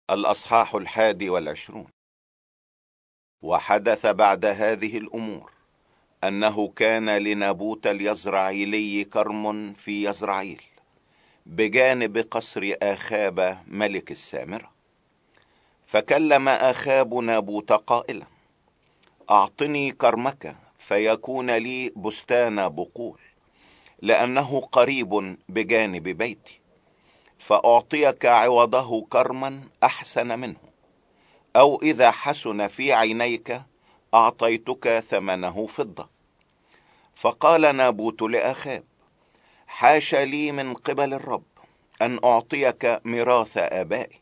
الأصحاح 21. وحدث بعد هذه الأمور أنه كان لنابوت اليزرعيلي كرم في يزرعيل بجانب قصر آخاب ملك السامرة. فكلم آخاب نابوت قائلا: أعطني كرمك فيكون لي بستان بقول، لأنه قريب بجانب بيتي، فأعطيك عوضه كرما أحسن منه، أو إذا حسن في عينيك أعطيتك ثمنه فضة. فقال نابوت لآخاب: حاش لي من قبل الرب أن أعطيك ميراث آبائي.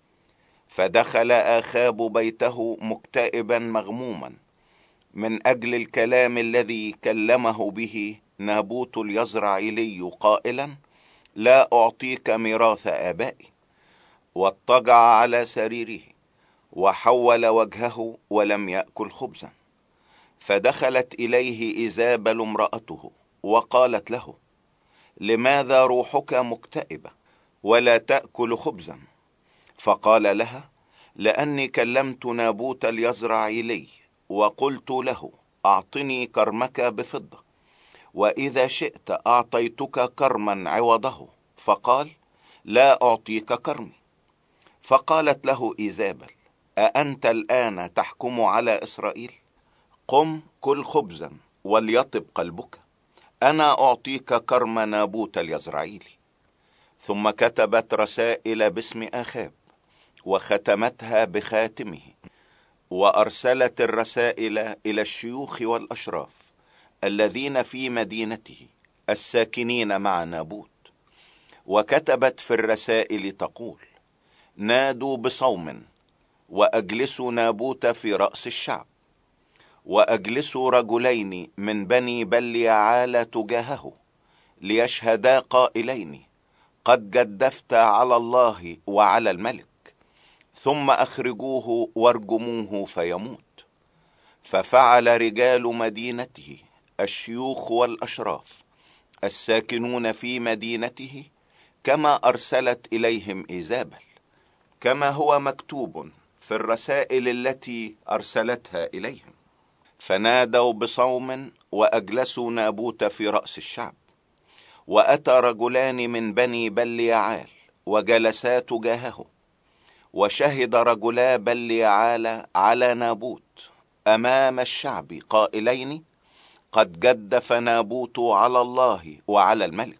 فدخل آخاب بيته مكتئبا مغموما من أجل الكلام الذي كلمه به نابوت اليزرعيلي قائلا: لا أعطيك ميراث آبائي. واضطجع على سريره وحول وجهه ولم يأكل خبزا. فدخلت إليه إيزابل امرأته وقالت له: لماذا روحك مكتئبة ولا تأكل خبزا؟ فقال لها: لأني كلمت نابوت اليزرعيلي وقلت له: أعطني كرمك بفضة، وإذا شئت أعطيتك كرما عوضه. فقال: لا أعطيك كرمي. فقالت له إيزابل: أأنت الآن تحكم على إسرائيل؟ قم كل خبزا وليطب قلبك، أنا أعطيك كرم نابوت اليزرعيلي. ثم كتبت رسائل باسم آخاب وختمتها بخاتمه، وأرسلت الرسائل إلى الشيوخ والأشراف الذين في مدينته الساكنين مع نابوت. وكتبت في الرسائل تقول: نادوا بصوم وأجلسوا نابوت في رأس الشعب، وأجلسوا رجلين من بني بليعال تجاهه ليشهدا قائلين: قد جدفت على الله وعلى الملك، ثم أخرجوه وارجموه فيموت. ففعل رجال مدينته الشيوخ والأشراف الساكنون في مدينته كما أرسلت إليهم إيزابل، كما هو مكتوب في الرسائل التي أرسلتها إليهم. فنادوا بصوم وأجلسوا نابوت في رأس الشعب. وأتى رجلان من بني بليعال وجلسا تجاهه، وشهد رجلا بليعال على نابوت أمام الشعب قائلين: قد جدف نابوت على الله وعلى الملك.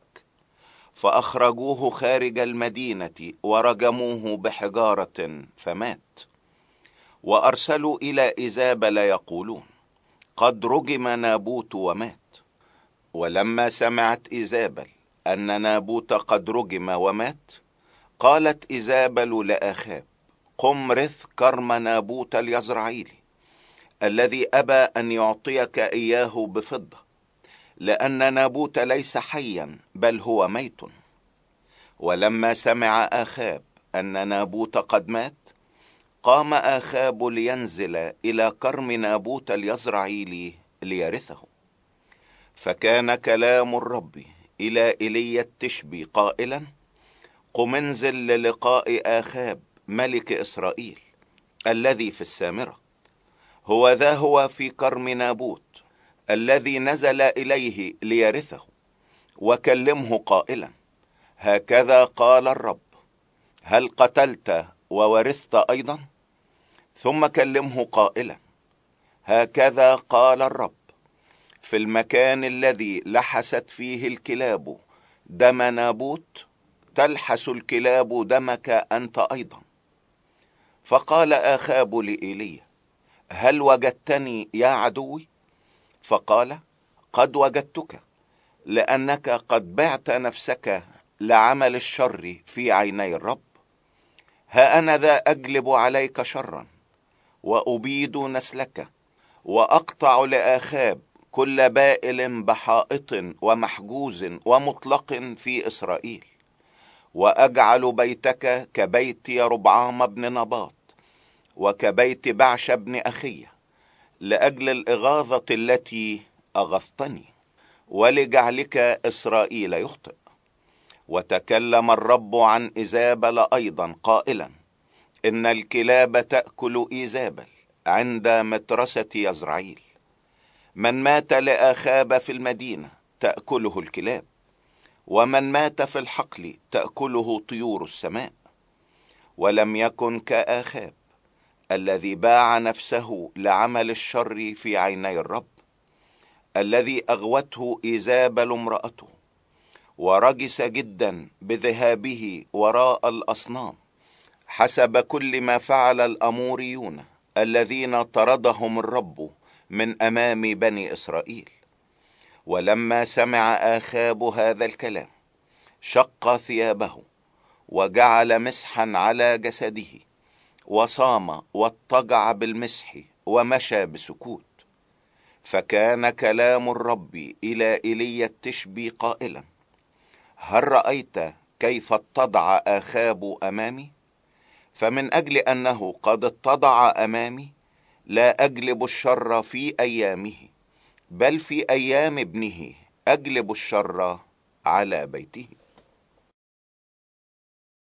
فأخرجوه خارج المدينة ورجموه بحجارة فمات. وأرسلوا إلى إيزابل يقولون: قد رجم نابوت ومات. ولما سمعت إيزابل أن نابوت قد رجم ومات، قالت إيزابل لآخاب: قم رث كرم نابوت اليزرعيلي الذي أبى أن يعطيك إياه بفضة، لأن نابوت ليس حيا بل هو ميت. ولما سمع آخاب أن نابوت قد مات، قام آخاب لينزل إلى كرم نابوت اليزرعيلي ليرثه. فكان كلام الرب إلى إيليا التشبي قائلا: قم انزل للقاء آخاب ملك إسرائيل الذي في السامرة، هو ذا هو في كرم نابوت الذي نزل إليه ليرثه، وكلمه قائلا: هكذا قال الرب: هل قتلت وورثت أيضا؟ ثم كلمه قائلا: هكذا قال الرب: في المكان الذي لحست فيه الكلاب دم نابوت تلحس الكلاب دمك أنت أيضا. فقال آخاب لإيليا: هل وجدتني يا عدوي؟ فقال: قد وجدتك، لأنك قد بعت نفسك لعمل الشر في عيني الرب. ها أنا ذا أجلب عليك شرا وأبيد نسلك، وأقطع لآخاب كل بائل بحائط ومحجوز ومطلق في إسرائيل، وأجعل بيتك كبيت يربعام بن نباط وكبيت بعش بن أخيه، لأجل الإغاظة التي أغضتني، ولجعلك إسرائيل يخطئ. وتكلم الرب عن إيزابل أيضا قائلا: إن الكلاب تأكل إيزابل عند مترسة يزرعيل. من مات لآخاب في المدينة تأكله الكلاب، ومن مات في الحقل تأكله طيور السماء. ولم يكن كآخاب الذي باع نفسه لعمل الشر في عيني الرب، الذي أغوته إيزابل امرأته، ورجس جدا بذهابه وراء الأصنام، حسب كل ما فعل الأموريون الذين طردهم الرب من أمام بني إسرائيل. ولما سمع آخاب هذا الكلام شق ثيابه، وجعل مسحا على جسده، وصام واضطجع بالمسح، ومشى بسكوت. فكان كلام الرب إلى إيليا التشبي قائلا: هل رأيت كيف اتضع آخاب أمامي؟ فمن أجل أنه قد اتضع أمامي لا أجلب الشر في أيامه، بل في أيام ابنه أجلب الشر على بيته.